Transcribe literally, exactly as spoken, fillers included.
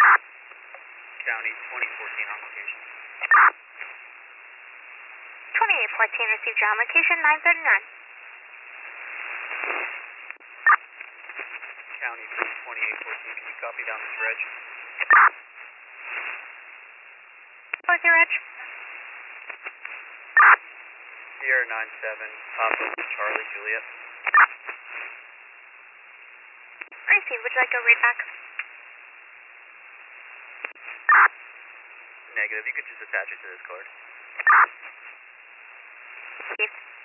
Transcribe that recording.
County twenty fourteen on location. twenty-eight fourteen received your on location, nine thirty-nine. County twenty-eight fourteen, can you copy down this reg? What's your reg? Sierra nine seven, Papa Charlie Juliet. Received, would you like to read back? Negative, you could just attach it to this card. Received.